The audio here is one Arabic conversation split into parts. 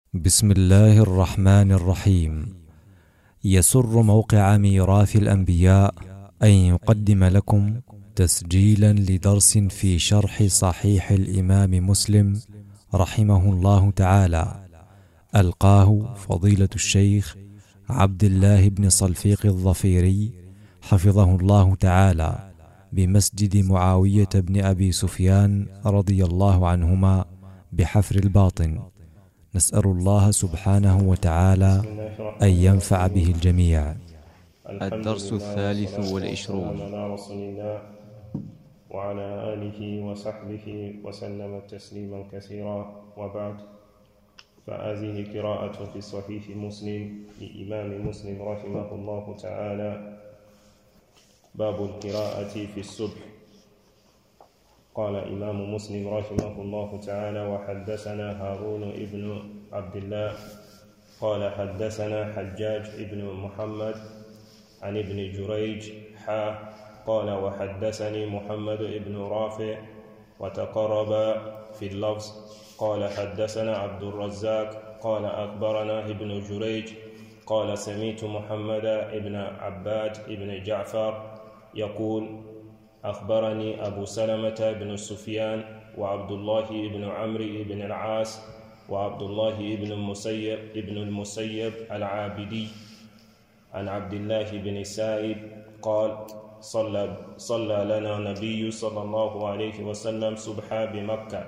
بسم الله الرحمن الرحيم. يسر موقع ميراث الأنبياء أن يقدم لكم تسجيلا لدرس في شرح صحيح الإمام مسلم رحمه الله تعالى، ألقاه فضيلة الشيخ عبد الله بن صلفيق الظفيري حفظه الله تعالى بمسجد معاوية بن أبي سفيان رضي الله عنهما بحفر الباطن. نسأل الله سبحانه وتعالى أن ينفع به الجميع. الدرس الثالث والعشرون. على رسول الله وعلى آله وصحبه وسلم تسليما كثيرا، وبعد، فهذه قراءة في صحيح مسلم لإمام مسلم رحمه الله تعالى. باب القراءة في الصبح. قال إمام مسلم رحمه الله تعالى: وحدثنا هارون ابن عبد الله قال حدثنا حجاج ابن محمد عن ابن جريج قال وحدثني محمد ابن رافع وتقرب في اللفظ. قال حدثنا عبد الرزاق قال أخبرنا ابن جريج قال سمعت محمد ابن عباد ابن جعفر يقول: أخبرني أبو سلمة بن سفيان وعبد الله بن عمرو بن العاص وعبد الله بن المسيب العابدي عن عبد الله بن سائب قال: صلى لنا النبي صلى الله عليه وسلم صبحا بمكة.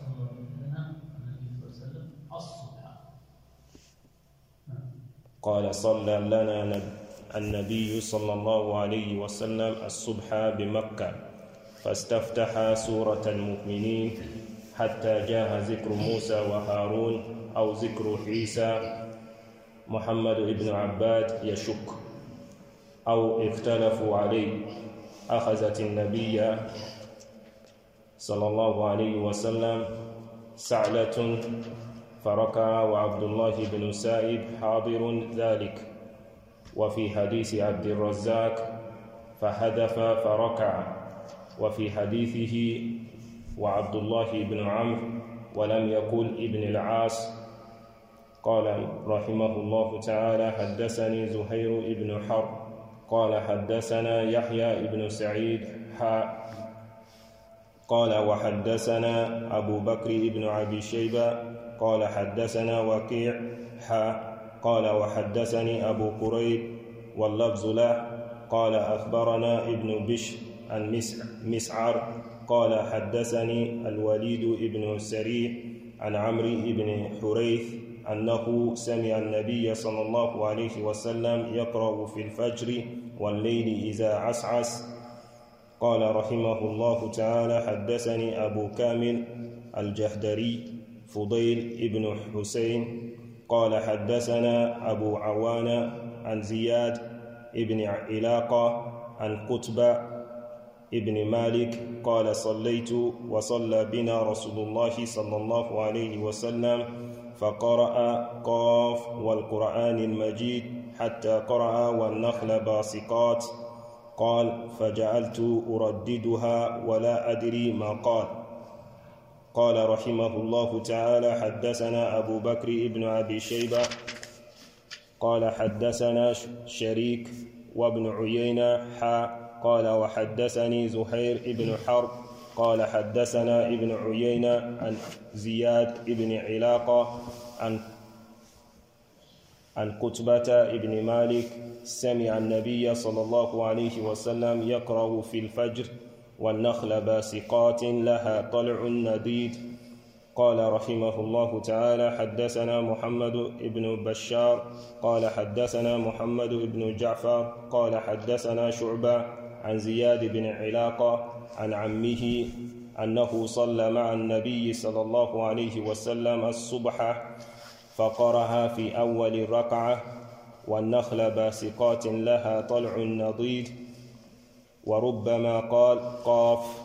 قال: صلى لنا النبي صلى الله عليه وسلم الصبح بمكة، فاستفتح سورة المؤمنين حتى جاء ذكر موسى وهارون أو ذكر عيسى. محمد بن عباد يشك أو اختلفوا عليه. أخذت النبي صلى الله عليه وسلم سعلة فركع، وعبد الله بن سائب حاضر ذلك. وفي حديث عبد الرزاق فحدث فركع، وفي حديثه وعبد الله بن عمرو ولم يقل ابن العاص. قال رحمه الله تعالى: حدثني زهير بن حرب قال حدثنا يحيى بن سعيد قال وحدثنا أبو بكر بن أبي شيبة قال حدثنا وكيع قال وحدثني أبو كريب واللفظ له قال أخبرنا ابن بشر عن مسعر قال حدثني الوليد بن سريع عن عمرو بن حريث أنه سمع النبي صلى الله عليه وسلم يقرأ في الفجر والليل إذا عسعس. قال رحمه الله تعالى: حدثني أبو كامل الجهدري فضيل بن حسين قال حدثنا أبو عوانة عن زياد ابن علاقة عن قتبة ابن مالك قال: صليت وصلى بنا رسول الله صلى الله عليه وسلم فقرأ قاف والقرآن المجيد حتى قرأ والنخل باسقات. قال: فجعلت أرددها ولا أدري ما قال. قال رحمه الله تعالى: حدثنا أبو بكر ابن أبي شيبة قال حدثنا شريك وابن عيينة قال وحدثني زهير ابن حرب قال حدثنا ابن عيينة عن زياد ابن علاقة عن قتبة ابن مالك سمع النبي صلى الله عليه وسلم يقرأ في الفجر والنخل باسقات لها طلع نديد. قال رحمه الله تعالى: حدثنا محمد بن بشار قال حدثنا محمد بن جعفر قال حدثنا شعبة عن زياد بن علاقة عن عمه أنه صلى مع النبي صلى الله عليه وسلم الصبح فقرأها في أول الركعة والنخل باسقات لها طلع نضيد، وربما قال قاف.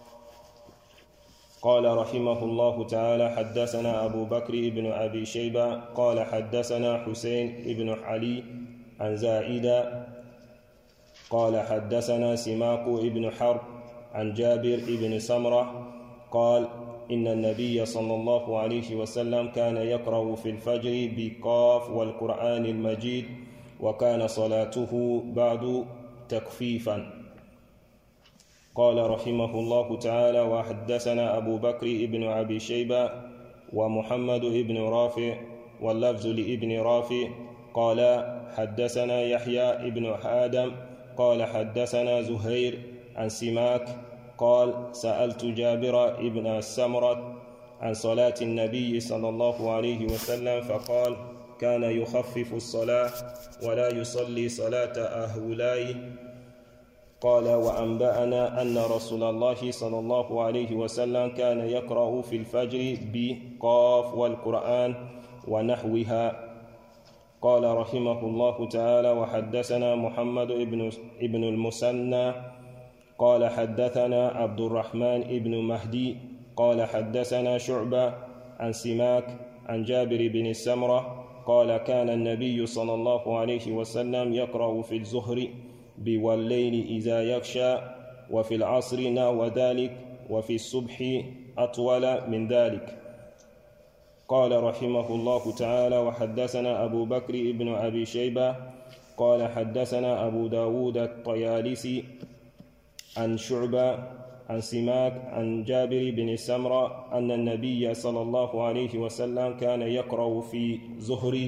قال رحمه الله تعالى: حدثنا أبو بكر بن أبي شيبة قال حدثنا حسين بن علي عن زائدة قال حدثنا سماك بن حرب عن جابر بن سمرة قال: إن النبي صلى الله عليه وسلم كان يقرأ في الفجر بقاف والقرآن المجيد، وكان صلاته بعد تكفيفا. قال رحمه الله تعالى: وحدثنا أبو بكر بن أبي شيبة ومحمد بن رافع، واللفظ لابن رافع، قال حدثنا يحيى بن آدم قال حدثنا زهير عن سماك قال سألت جابر بن سمرة عن صلاة النبي صلى الله عليه وسلم فقال: كان يخفف الصلاة ولا يصلي صلاة أهولاء. قال: وأنبأنا أن رسول الله صلى الله عليه وسلم كان يقرأ في الفجر بقاف والقرآن ونحوها. قال رحمه الله تعالى: وحدثنا محمد ابن المثنى قال حدثنا عبد الرحمن ابن مهدي قال حدثنا شعبة عن سماك عن جابر بن سمرة قال: كان النبي صلى الله عليه وسلم يقرأ في الظهر والليل إذا يغشى، وفي العصر نحو ذلك، وفي الصبح أطول من ذلك. قال رحمه الله تعالى: وحدثنا أبو بكر بن أبي شيبة قال حدثنا أبو داود الطيالسي عن شعبة عن سماك عن جابر بن سمرة أن النبي صلى الله عليه وسلم كان يقرأ في ظهر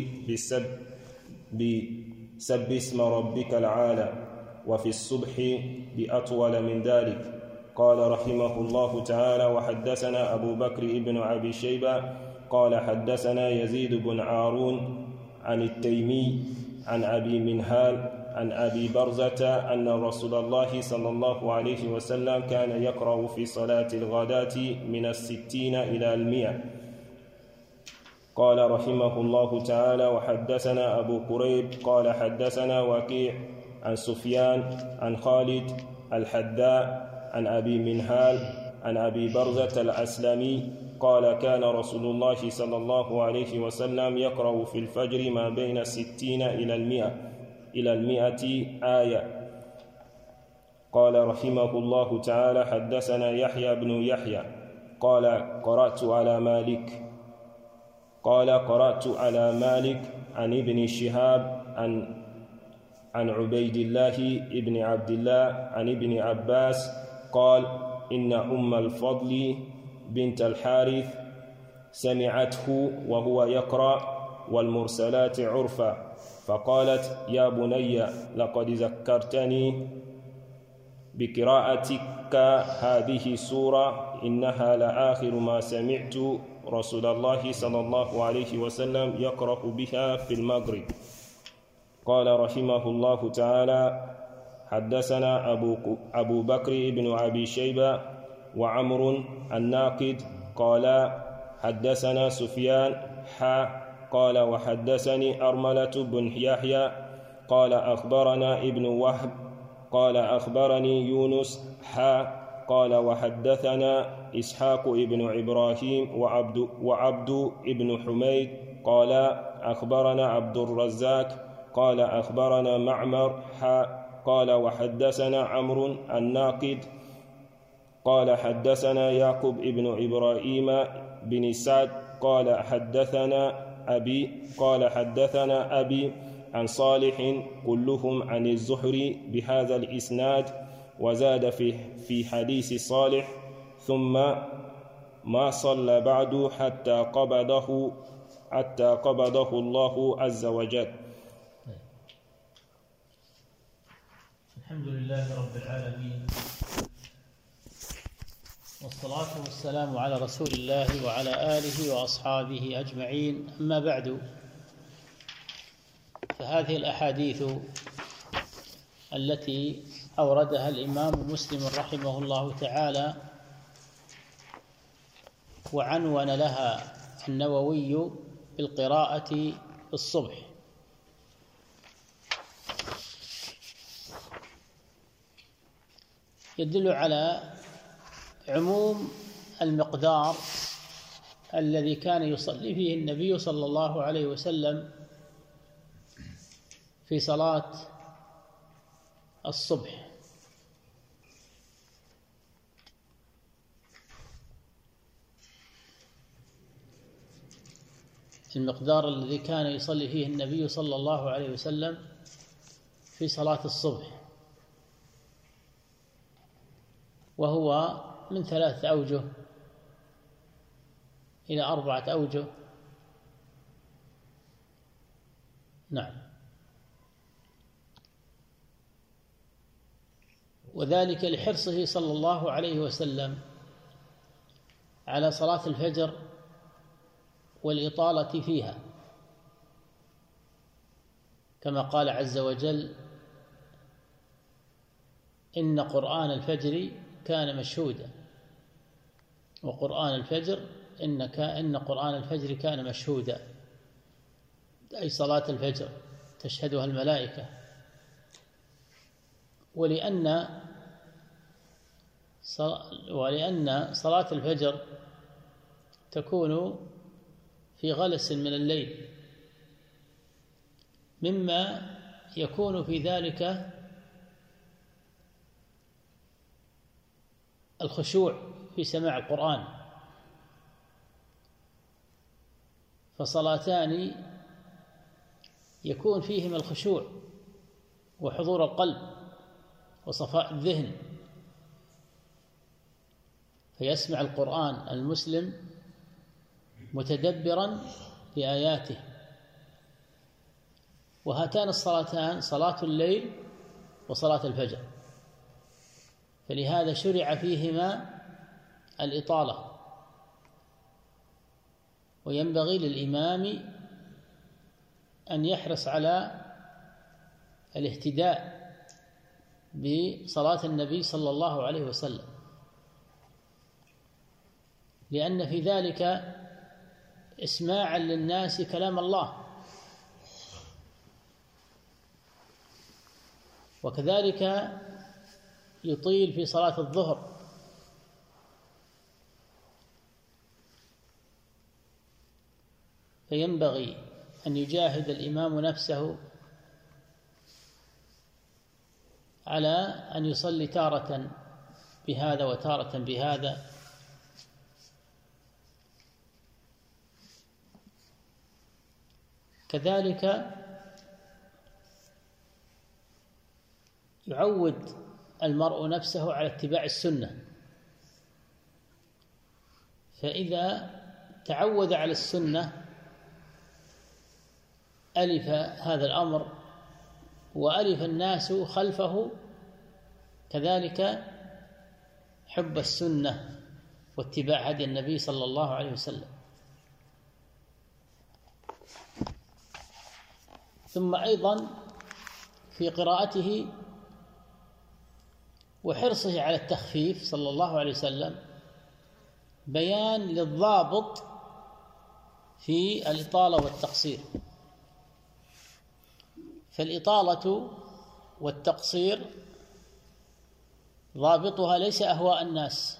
بسب اسم ربك العالى، وفي الصبح بأطول من ذلك. قال رحمه الله تعالى: وحدثنا أبو بكر بن أبي شيبة قال حدثنا يزيد بن هارون عن التيمي عن أبي منهال عن أبي برزة أن رسول الله صلى الله عليه وسلم كان يقرأ في صلاة الغداة من 60 إلى 100. قال رحمه الله تعالى: وحدثنا أبو قريب قال حدثنا وكيع عن سفيان عن خالد الحذاء عن أبي منهال عن أبي برزة الأسلمي قال: كان رسول الله صلى الله عليه وسلم يقرأ في الفجر ما بين 60 إلى 100 آية. قال رحمه الله تعالى: حدثنا يحيى بن يحيى قال قرأت على مالك عن ابن شهاب عن عبيد الله ابن عبد الله عن ابن عباس قال: إن أم الفضل بنت الحارث سمعته وهو يقرأ والمرسلات عرفا، فقالت: يا بني لقد ذكرتني بقراءتك هذه السورة، إنها لآخر ما سمعت رسول الله صلى الله عليه وسلم يقرأ بها في المغرب. قال رحمه الله تعالى: حدثنا أبو بكر بن أبي شيبة وعمر الناقد قال حدثنا سفيان قال وحدثني أرملة بن يحيى قال أخبرنا ابن وهب قال أخبرني يونس قال وحدثنا إسحاق ابن إبراهيم وعبد ابن حميد قال أخبرنا عبد الرزاق قال أخبرنا معمر قال وحدثنا عمرو الناقد قال حدثنا يعقوب ابن إبراهيم بن سعد قال حدثنا أبي عن صالح كلهم عن الزهري بهذا الإسناد، وزاد في حديث صالح: ثم ما صلى بعد حتى قبضه الله عز وجل. الحمد لله رب العالمين، والصلاة والسلام على رسول الله وعلى آله وأصحابه أجمعين. أما بعد، فهذه الأحاديث التي أوردها الإمام مسلم رحمه الله تعالى وعنون لها النووي بالقراءة الصبح، يدل على عموم المقدار الذي كان يصلي فيه النبي صلى الله عليه وسلم في صلاة الصبح. المقدار الذي كان يصلي فيه النبي صلى الله عليه وسلم في صلاة الصبح، وهو من 3 أوجه إلى 4 أوجه. نعم. وذلك لحرصه صلى الله عليه وسلم على صلاة الفجر والإطالة فيها، كما قال عز وجل: إن قرآن الفجر كان مشهودا. وقرآن الفجر إن قرآن الفجر كان مشهودا، أي صلاة الفجر تشهدها الملائكة. ولأن صلاة الفجر تكون في غلس من الليل، مما يكون في ذلك الخشوع في سماع القرآن، فصلاتان يكون فيهما الخشوع وحضور القلب وصفاء الذهن، فيسمع القرآن المسلم متدبرا لآياته. وهاتان الصلاتان صلاة الليل وصلاة الفجر، فلهذا شرع فيهما الإطالة. وينبغي للإمام أن يحرص على الاهتداء بصلاة النبي صلى الله عليه وسلم، لأن في ذلك إسماعا للناس كلام الله. وكذلك يطيل في صلاة الظهر، فينبغي أن يجاهد الإمام نفسه على أن يصلي تارة بهذا وتارة بهذا. كذلك يعود المرء نفسه على اتباع السنة، فإذا تعود على السنة ألف هذا الأمر وألف الناس خلفه كذلك حب السنة واتباع هدي النبي صلى الله عليه وسلم. ثم أيضا في قراءته وحرصه على التخفيف صلى الله عليه وسلم بيان للضابط في الإطالة والتقصير. فالإطالة والتقصير ضابطها ليس أهواء الناس،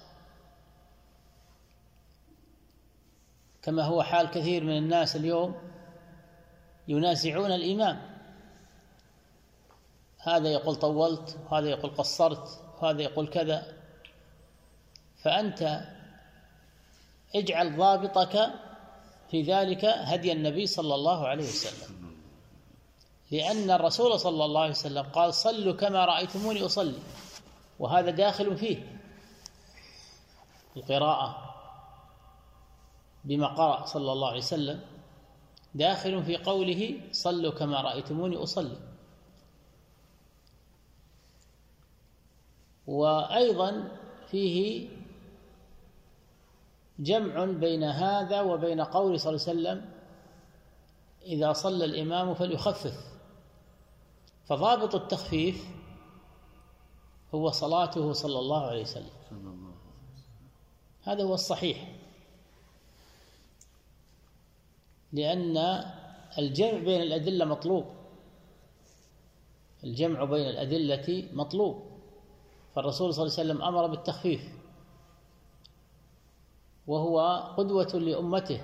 كما هو حال كثير من الناس اليوم ينازعون الإمام، هذا يقول طولت وهذا يقول قصرت وهذا يقول كذا. فأنت اجعل ضابطك في ذلك هدي النبي صلى الله عليه وسلم، لأن الرسول صلى الله عليه وسلم قال: صلوا كما رأيتموني أصلي، وهذا داخل فيه القراءة بما قرأ صلى الله عليه وسلم، داخل في قوله: صلوا كما رأيتموني أصلي. وأيضا فيه جمع بين هذا وبين قوله صلى الله عليه وسلم: إذا صلى الإمام فليخفف. فضابط التخفيف هو صلاته صلى الله عليه وسلم، هذا هو الصحيح، لأن الجمع بين الأدلة مطلوب، الجمع بين الأدلة مطلوب. فالرسول صلى الله عليه وسلم أمر بالتخفيف، وهو قدوة لأمته،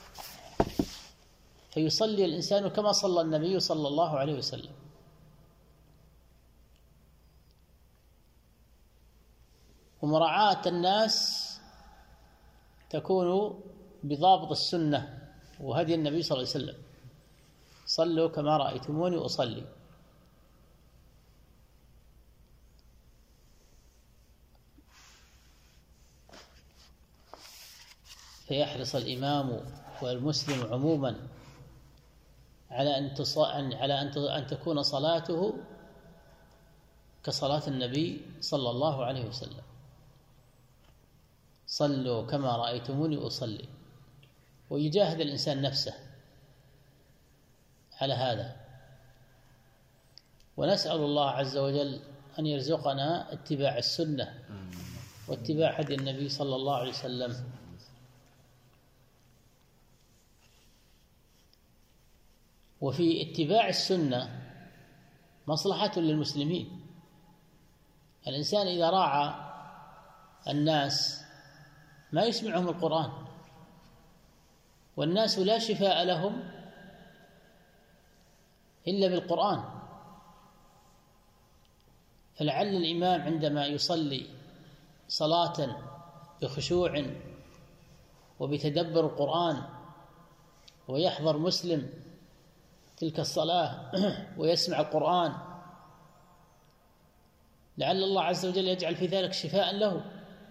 فيصلي الإنسان كما صلى النبي صلى الله عليه وسلم. ومراعاة الناس تكون بضابط السنة وهدي النبي صلى الله عليه وسلم: صلوا كما رأيتموني أصلي. فيحرص الإمام والمسلم عموما على أن تكون صلاته كصلاة النبي صلى الله عليه وسلم: صلوا كما رأيتموني أصلي. ويجاهد الإنسان نفسه على هذا، ونسأل الله عز وجل أن يرزقنا اتباع السنة واتباع هدي النبي صلى الله عليه وسلم. وفي اتباع السنة مصلحة للمسلمين. الإنسان إذا راعى الناس ما يسمعهم القرآن، والناس لا شفاء لهم إلا بالقرآن. فلعل الإمام عندما يصلي صلاة بخشوع وبتدبر القرآن ويحضر مسلم تلك الصلاة ويسمع القرآن، لعل الله عز وجل يجعل في ذلك شفاء له.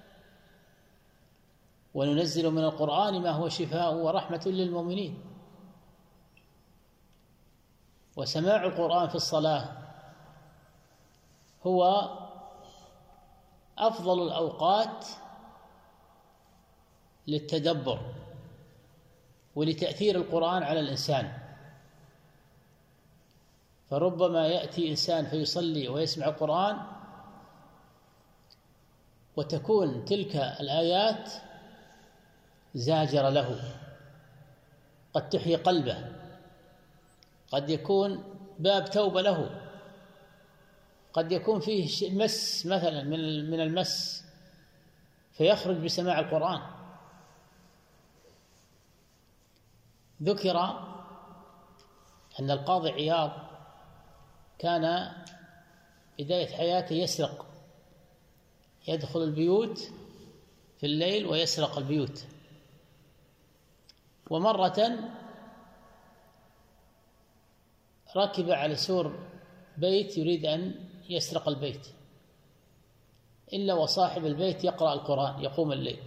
وننزل من القرآن ما هو شفاء ورحمة للمؤمنين. وسماع القرآن في الصلاة هو أفضل الأوقات للتدبر ولتأثير القرآن على الإنسان. فربما يأتي إنسان فيصلي ويسمع القرآن وتكون تلك الآيات زاجرة له، قد تحيي قلبه، قد يكون باب توبة له، قد يكون فيه مس مثلا من المس فيخرج بسماع القرآن. ذكر أن القاضي عياض كان بداية حياته يسرق، يدخل البيوت في الليل ويسرق البيوت. ومرة ركب على سور بيت يريد أن يسرق البيت، إلا وصاحب البيت يقرأ القرآن يقوم الليل،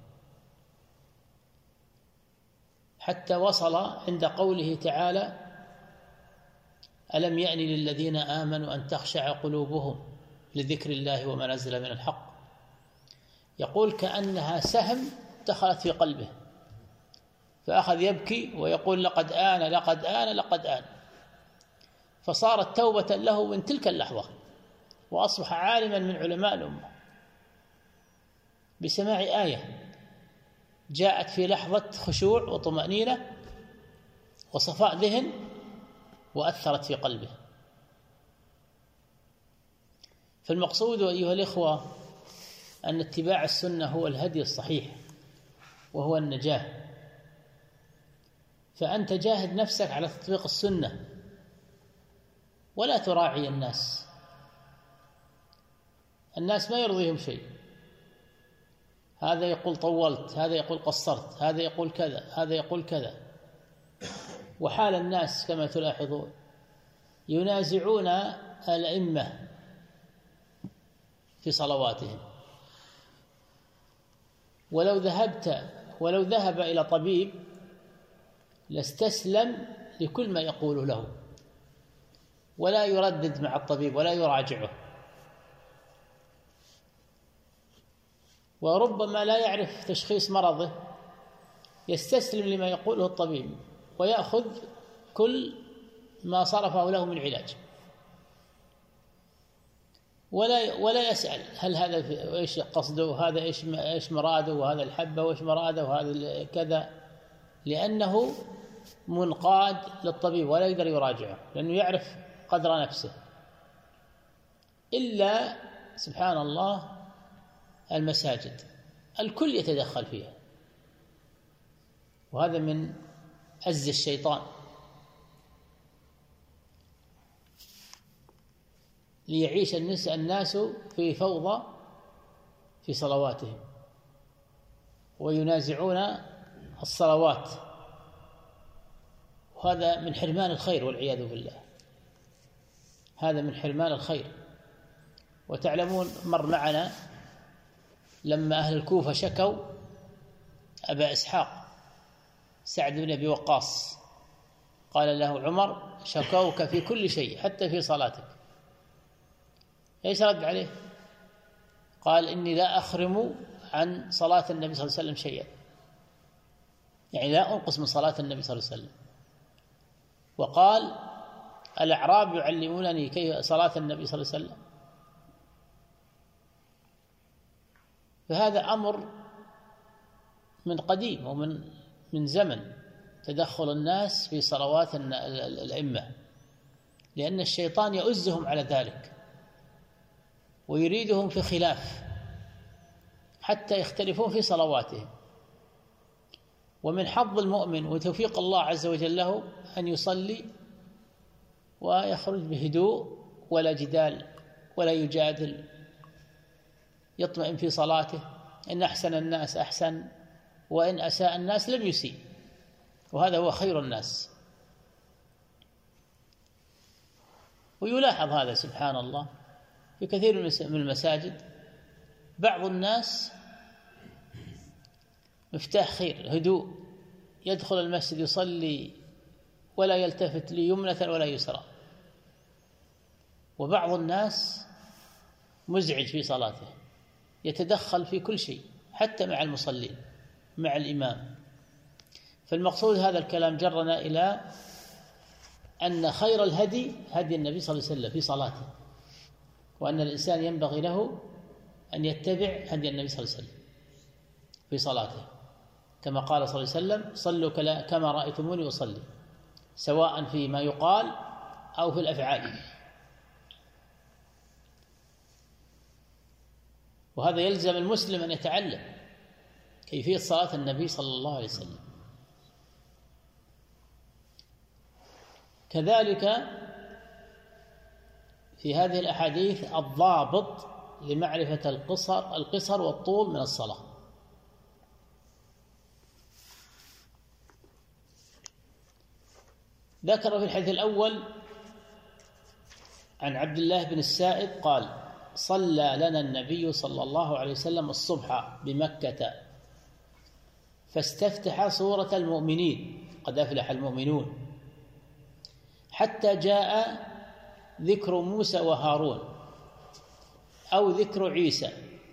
حتى وصل عند قوله تعالى: ألم يأن للذين آمنوا أن تخشع قلوبهم لذكر الله وما نزل من الحق. يقول كأنها سهم دخلت في قلبه، فأخذ يبكي ويقول: لقد آن لقد آن لقد آن. فصارت توبة له من تلك اللحظة، وأصبح عالما من علماء الأمة بسماع آية جاءت في لحظة خشوع وطمأنينة وصفاء ذهن وأثرت في قلبه. فالمقصود أيها الإخوة أن اتباع السنة هو الهدي الصحيح وهو النجاة. فأنت جاهد نفسك على تطبيق السنة ولا تراعي الناس ما يرضيهم شيء، هذا يقول طولت، هذا يقول قصرت، هذا يقول كذا، هذا يقول كذا. وحال الناس كما تلاحظون ينازعون الأئمة في صلواتهم. ولو ذهب إلى طبيب لاستسلم لكل ما يقول له، ولا يردد مع الطبيب ولا يراجعه، وربما لا يعرف تشخيص مرضه يستسلم لما يقوله الطبيب ويأخذ كل ما صرفه له من علاج، ولا يسأل هل هذا ايش قصده وهذا ايش مراده وهذا الحبه وايش مراده وهذا كذا، لأنه منقاد للطبيب ولا يقدر يراجعه لأنه يعرف قدر نفسه. إلا سبحان الله المساجد الكل يتدخل فيها، وهذا من عز الشيطان ليعيش الناس في فوضى في صلواتهم وينازعون الصلوات وهذا من حرمان الخير والعياذ بالله، هذا من حرمان الخير. وتعلمون مر معنا لما أهل الكوفة شكوا أبا إسحاق سعد بن أبي وقاص، قال له عمر شكوك في كل شيء حتى في صلاتك، ايش رد عليه؟ قال إني لا أخرم عن صلاة النبي صلى الله عليه وسلم شيئا، يعني لا أنقص من صلاة النبي صلى الله عليه وسلم. وقال الأعراب يعلمونني كيف صلاة النبي صلى الله عليه وسلم. فهذا أمر من قديم ومن زمن، تدخل الناس في صلوات الأئمة، لأن الشيطان يؤزهم على ذلك ويريدهم في خلاف حتى يختلفون في صلواتهم. ومن حظ المؤمن وتوفيق الله عز وجل له أن يصلي ويخرج بهدوء ولا جدال ولا يجادل، يطمئن في صلاته، إن أحسن الناس أحسن وإن أساء الناس لم يسيء، وهذا هو خير الناس. ويلاحظ هذا سبحان الله في كثير من المساجد، بعض الناس مفتاح خير، هدوء، يدخل المسجد يصلي ولا يلتفت ليمنة ولا يسرى، وبعض الناس مزعج في صلاته، يتدخل في كل شيء حتى مع المصلين مع الإمام. فالمقصود هذا الكلام جرنا إلى أن خير الهدي هدي النبي صلى الله عليه وسلم في صلاته، وأن الإنسان ينبغي له أن يتبع هدي النبي صلى الله عليه وسلم في صلاته، كما قال صلى الله عليه وسلم صلوا كما رأيتموني أصلي، سواء فيما يقال أو في الأفعال. وهذا يلزم المسلم أن يتعلم كيفية صلاة النبي صلى الله عليه وسلم. كذلك في هذه الأحاديث الضابط لمعرفة القصر والطول من الصلاة. ذكر في الحديث الأول عن عبد الله بن السائب قال صلى لنا النبي صلى الله عليه وسلم الصبح بمكة فاستفتح سورة المؤمنين قد أفلح المؤمنون حتى جاء ذكر موسى وهارون أو ذكر عيسى،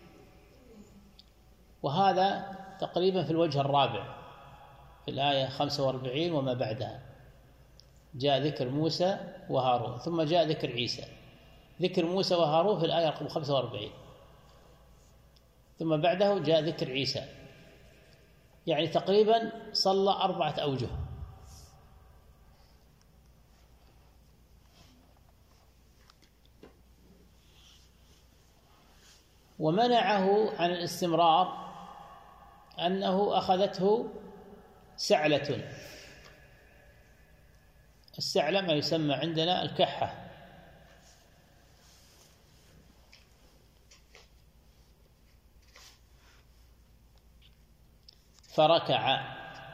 وهذا تقريبا في الوجه الرابع في الآية 45 وما بعدها، جاء ذكر موسى وهارون ثم جاء ذكر عيسى. ذكر موسى وهارون في الآية رقم 45 ثم بعده جاء ذكر عيسى، يعني تقريبا صلى 4 أوجه. ومنعه عن الاستمرار أنه أخذته سعلة. السعلة ما يسمى عندنا الكحة، فركع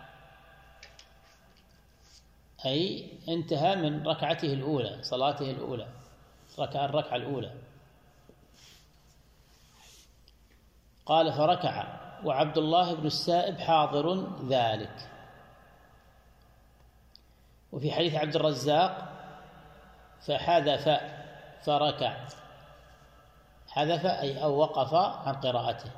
أي انتهى من ركعته الأولى، صلاته الأولى، ركع الركعة الأولى. قال فركع وعبد الله بن السائب حاضر ذلك. وفي حديث عبد الرزاق فحذف فركع، حذف أي أو وقف عن قراءته.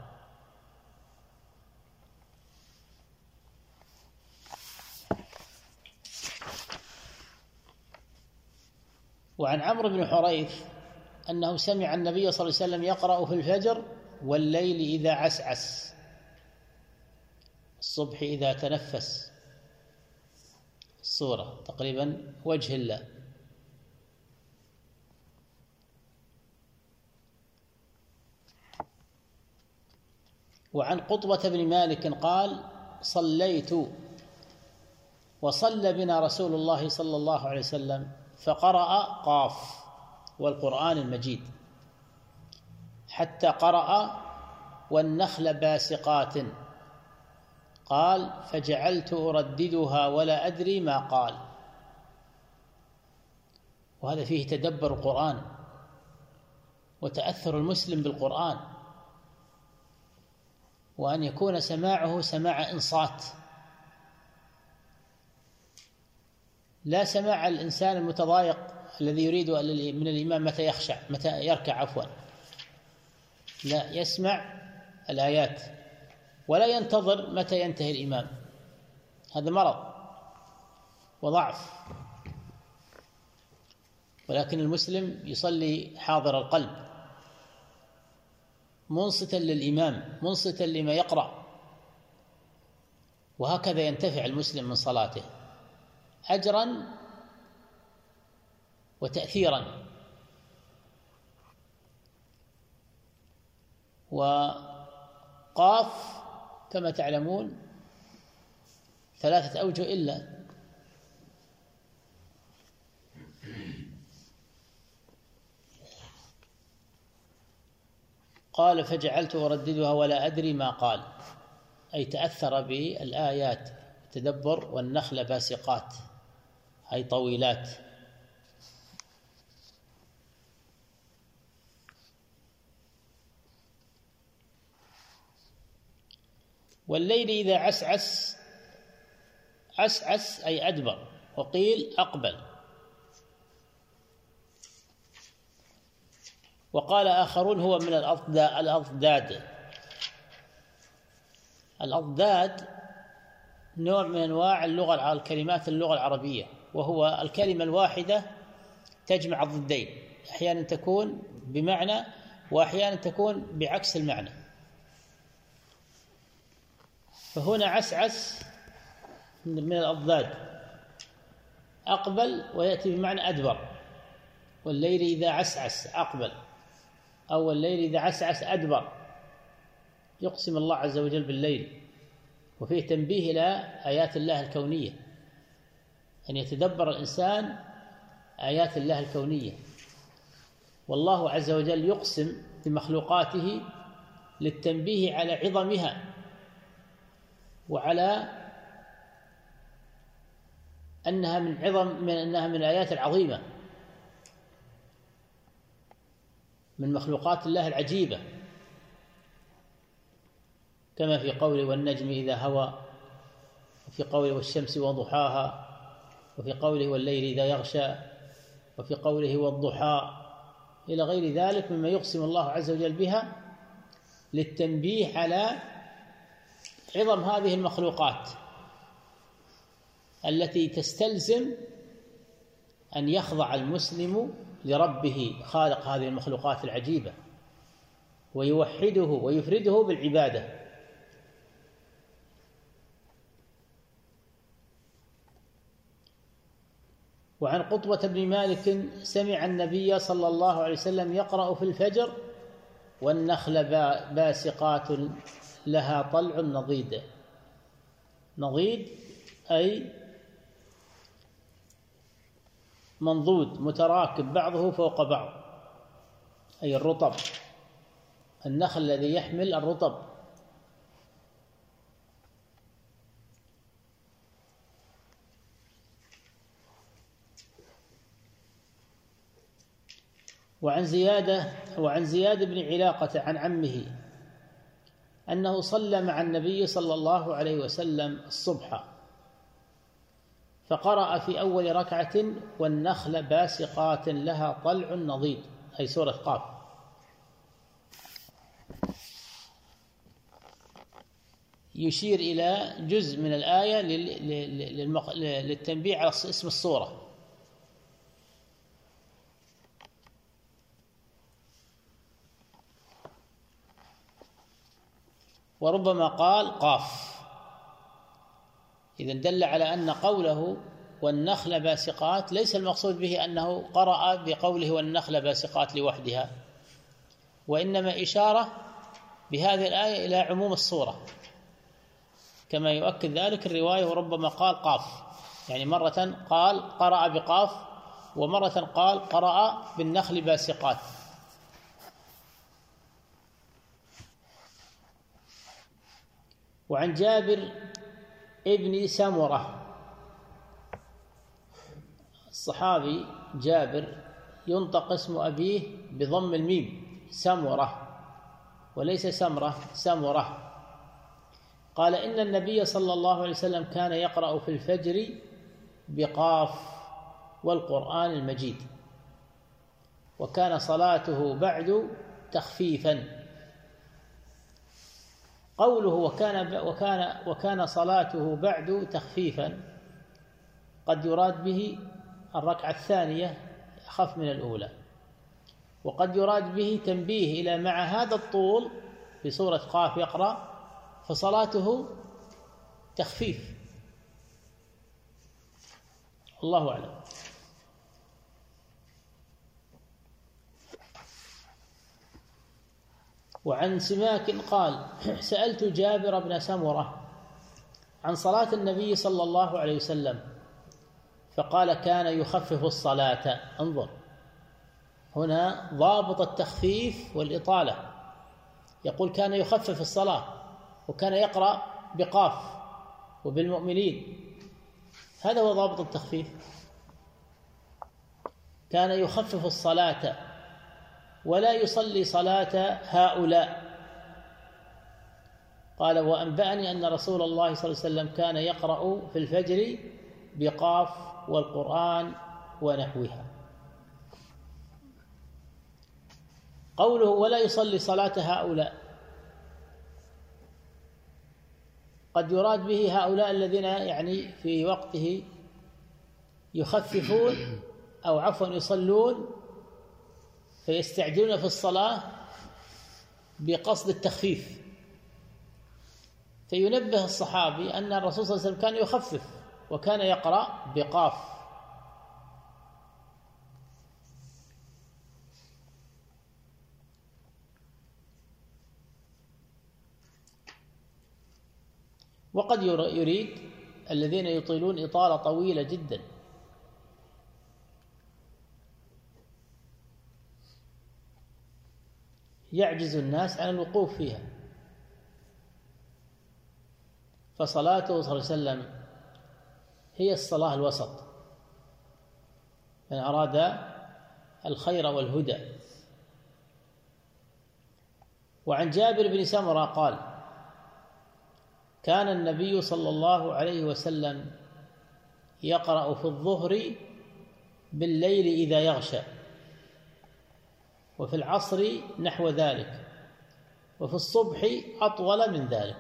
وعن عمرو بن حريث أنه سمع النبي صلى الله عليه وسلم يقرأ في الفجر والليل إذا عسعس، الصبح إذا تنفس، الصورة تقريبا وجه الله. وعن قطبة بن مالك قال صليت وصلى بنا رسول الله صلى الله عليه وسلم فقرأ قاف والقرآن المجيد حتى قرأ والنخل باسقات، قال فجعلت أرددها ولا أدري ما قال. وهذا فيه تدبر القرآن وتأثر المسلم بالقرآن، وأن يكون سماعه سماع إنصات، لا سماع الإنسان المتضايق الذي يريد من الإمام متى يركع لا، يسمع الآيات ولا ينتظر متى ينتهي الإمام. هذا مرض وضعف. ولكن المسلم يصلي حاضر القلب، منصتا للإمام، منصتا لما يقرأ، وهكذا ينتفع المسلم من صلاته أجرا وتأثيرا. وقاف كما تعلمون 3 أوجه إلا، قال فجعلت أرددها ولا أدري ما قال، أي تأثر بالآيات تدبر. والنخل باسقات أي طويلات. والليل إذا عسعس، عسعس أي أدبر، وقيل أقبل. وقال آخرون هو من الأضداد. الأضداد نوع من أنواع الكلمات اللغة العربية، وهو الكلمة الواحدة تجمع الضدين، أحيانا تكون بمعنى وأحيانا تكون بعكس المعنى. فهنا عسعس من الأضداد، أقبل ويأتي بمعنى أدبر. والليل إذا عسعس أقبل، أو الليل إذا عسعس أدبر، يقسم الله عز وجل بالليل. وفيه تنبيه إلى آيات الله الكونية، أن يتدبر الإنسان آيات الله الكونية. والله عز وجل يقسم بمخلوقاته للتنبيه على عظمها وعلى أنها من الآيات العظيمة، من مخلوقات الله العجيبة، كما في قوله والنجم إذا هوى، وفي قوله والشمس وضحاها، وفي قوله والليل إذا يغشى، وفي قوله والضحى، إلى غير ذلك مما يقسم الله عز وجل بها للتنبيه على عظم هذه المخلوقات التي تستلزم أن يخضع المسلم لربه خالق هذه المخلوقات العجيبة، ويوحده ويفرده بالعبادة. وعن قطبة بن مالك سمع النبي صلى الله عليه وسلم يقرأ في الفجر والنخل باسقات لها طلع نضيد. نضيد أي منضود متراكب بعضه فوق بعض، أي الرطب، النخل الذي يحمل الرطب. وعن زياد بن علاقة عن عمه أنه صلى مع النبي صلى الله عليه وسلم الصبح، فقرأ في أول ركعة والنخل باسقات لها طلع نضيد، أي سورة قاف. يشير إلى جزء من الآية للتنبيه على اسم السورة. وربما قال قاف، إذن دل على أن قوله والنخل باسقات ليس المقصود به أنه قرأ بقوله والنخل باسقات لوحدها، وإنما إشارة بهذه الآية إلى عموم الصورة، كما يؤكد ذلك الرواية وربما قال قاف، يعني مرة قال قرأ بقاف ومرة قال قرأ بالنخل باسقات. وعن جابر ابن الصحابي جابر ينطق اسم أبيه بضم الميم سمرة وليس سمرة، سمرة. قال إن النبي صلى الله عليه وسلم كان يقرأ في الفجر بقاف والقرآن المجيد، وكان صلاته بعد تخفيفا. قوله وكان صلاته بعد تخفيفا قد يراد به الركعة الثانية أخف من الأولى، وقد يراد به تنبيه إلى مع هذا الطول في سورة قاف يقرأ فصلاته تخفيف، الله أعلم. وعن سماك قال سألت جابر بن سمرة عن صلاة النبي صلى الله عليه وسلم فقال كان يخفف الصلاة. انظر هنا ضابط التخفيف والإطالة، يقول كان يخفف الصلاة وكان يقرأ بقاف وبالمؤمنين، هذا هو ضابط التخفيف. كان يخفف الصلاة ولا يصلي صلاة هؤلاء. قال وأنبأني أن رسول الله صلى الله عليه وسلم كان يقرأ في الفجر بقاف والقرآن ونحوها. قوله ولا يصلي صلاة هؤلاء قد يراد به هؤلاء الذين يعني في وقته يخففون أو عفوا يصلون فيستعجلون في الصلاة بقصد التخفيف، فينبه الصحابي أن الرسول صلى الله عليه وسلم كان يخفف وكان يقرأ بقاف. وقد يريد الذين يطيلون إطالة طويلة جدا، يعجز الناس عن الوقوف فيها، فصلاته صلى الله عليه وسلم هي الصلاة الوسط، من أراد الخير والهدى. وعن جابر بن سمرة قال كان النبي صلى الله عليه وسلم يقرأ في الظهر بالليل إذا يغشى، وفي العصر نحو ذلك، وفي الصبح أطول من ذلك.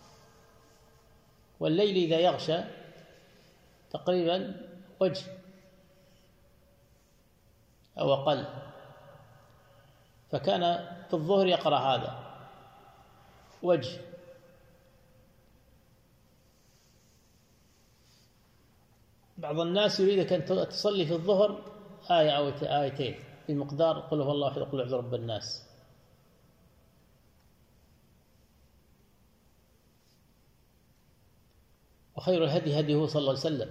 والليل إذا يغشى تقريبا وجه أو أقل، فكان في الظهر يقرأ هذا وجه. بعض الناس يريدك أن تصلي في الظهر آية أو آيتين بمقدار قل هو الله أحد قل أعوذ برب الناس. وخير الهدي هديه صلى الله عليه وسلم،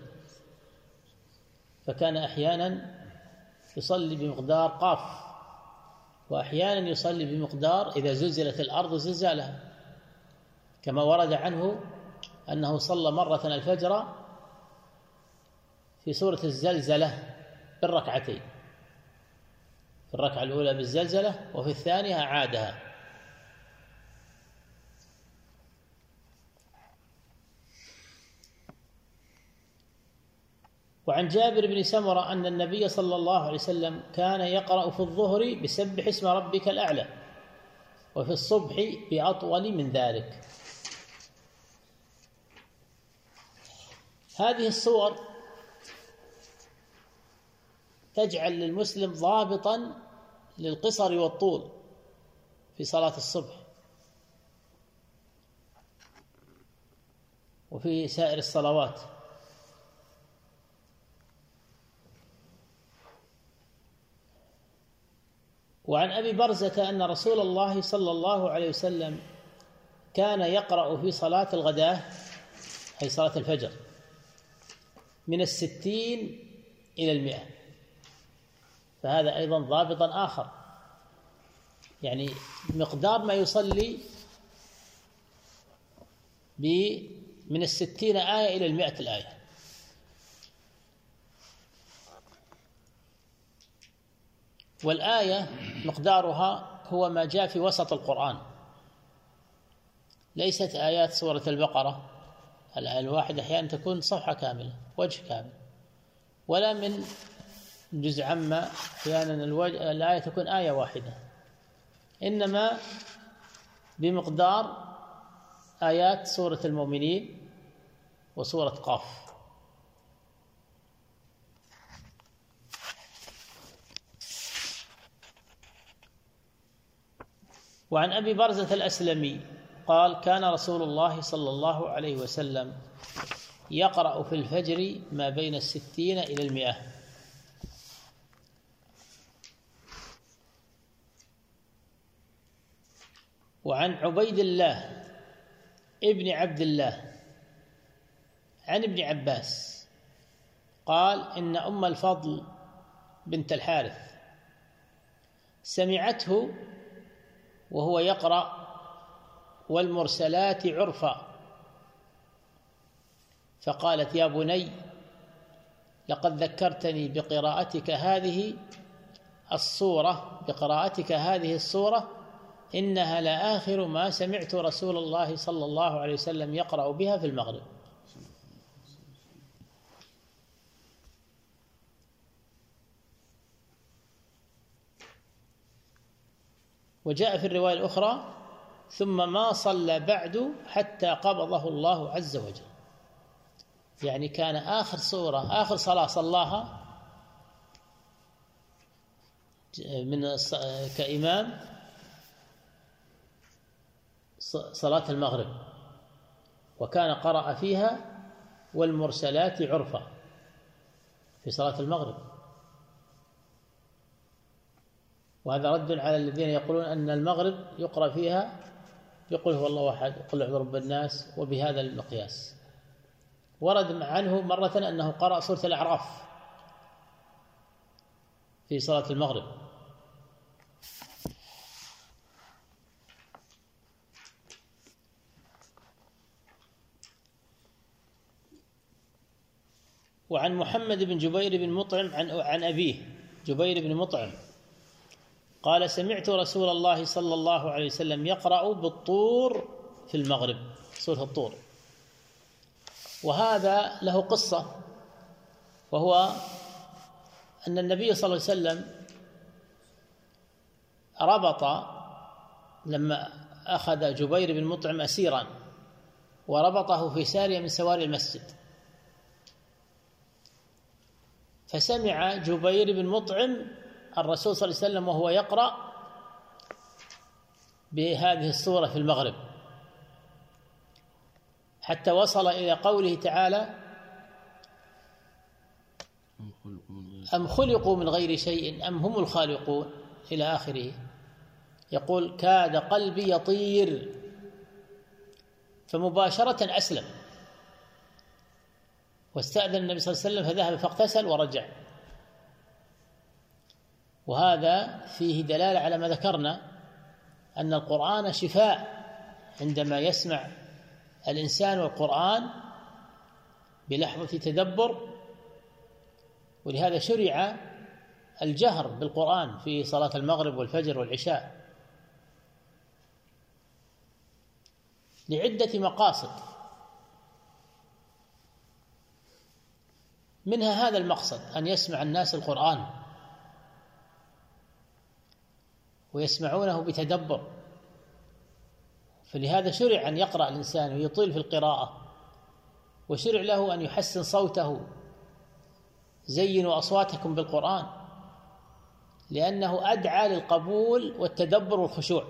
فكان أحيانا يصلي بمقدار قاف، وأحيانا يصلي بمقدار إذا زلزلت الأرض زلزالها، كما ورد عنه أنه صلى مرة الفجر في سورة الزلزلة بالركعتين، في الركعة الأولى بالزلزلة وفي الثانية أعادها. وعن جابر بن سمرة أن النبي صلى الله عليه وسلم كان يقرأ في الظهر بسبح اسم ربك الأعلى، وفي الصبح بأطول من ذلك. هذه الصور تجعل للمسلم ضابطا للقصر والطول في صلاة الصبح وفي سائر الصلوات. وعن أبي برزة أن رسول الله صلى الله عليه وسلم كان يقرأ في صلاة الغداة أي صلاة الفجر من 60 إلى 100، فهذا أيضا ضابط آخر، يعني مقدار ما يصلي من 60 آية إلى 100 الآية. والآية مقدارها هو ما جاء في وسط القرآن، ليست آيات سورة البقرة الآية الواحدة أحيانا تكون صفحة كاملة وجه كامل، ولا من جزء عما أحيانا الآية تكون آية واحدة، إنما بمقدار آيات سورة المؤمنين وسورة قاف. وعن أبي برزة الأسلمي قال: كان رسول الله صلى الله عليه وسلم يقرأ في الفجر ما بين 60 إلى 100. وعن عبيد الله ابن عبد الله عن ابن عباس قال: إن أم الفضل بنت الحارث سمعته وهو يقرأ والمرسلات عرفا، فقالت: يا بني، لقد ذكرتني بقراءتك هذه الصورة إنها لآخر ما سمعت رسول الله صلى الله عليه وسلم يقرأ بها في المغرب. وجاء في الرواية الأخرى: ثم ما صلى بعد حتى قبضه الله عز وجل، يعني كان آخر صلاة صلاها كإمام صلاة المغرب، وكان قرأ فيها والمرسلات عرفا في صلاة المغرب. وهذا رد على الذين يقولون أن المغرب يقرأ فيها يقول هو الله أحد، قل أعوذ برب الناس، وبهذا المقياس. ورد عنه مرة أنه قرأ سورة الأعراف في صلاة المغرب. وعن محمد بن جبير بن مطعم عن أبيه جبير بن مطعم قال: سمعت رسول الله صلى الله عليه وسلم يقرأ بالطور في المغرب، سورة الطور. وهذا له قصة، وهو أن النبي صلى الله عليه وسلم ربط، لما أخذ جبير بن مطعم أسيرا وربطه في سارية من سواري المسجد، فسمع جبير بن مطعم الرسول صلى الله عليه وسلم وهو يقرأ بهذه السورة في المغرب، حتى وصل إلى قوله تعالى: أم خلقوا من غير شيء أم هم الخالقون، إلى آخره. يقول: كاد قلبي يطير، فمباشرة أسلم واستأذن النبي صلى الله عليه وسلم، فذهب فاغتسل ورجع. وهذا فيه دلالة على ما ذكرنا، أن القرآن شفاء عندما يسمع الإنسان القرآن بلحظة تدبر. ولهذا شرع الجهر بالقرآن في صلاة المغرب والفجر والعشاء لعدة مقاصد، منها هذا المقصد، أن يسمع الناس القرآن ويسمعونه بتدبر. فلهذا شرع أن يقرأ الإنسان ويطيل في القراءة، وشرع له أن يحسن صوته، زينوا أصواتكم بالقرآن، لأنه أدعى للقبول والتدبر والخشوع.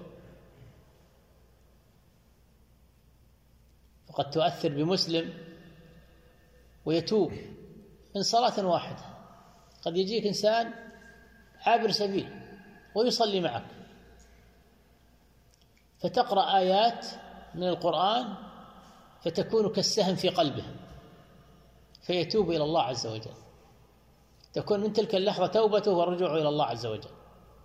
فقد تؤثر بمسلم ويتوب من صلاة واحدة. قد يجيك إنسان عابر سبيل ويصلي معك، فتقرأ آيات من القرآن فتكون كالسهم في قلبه، فيتوب إلى الله عز وجل، تكون من تلك اللحظة توبته والرجوع إلى الله عز وجل.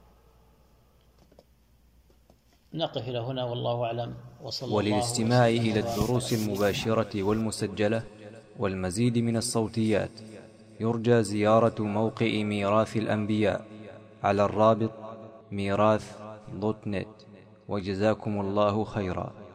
نقف إلى هنا والله أعلم، وصلى الله. وللاستماع إلى الدروس المباشرة والمسجلة والمزيد من الصوتيات يرجى زيارة موقع ميراث الأنبياء على الرابط ميراث دوت نت. وجزاكم الله خيرا.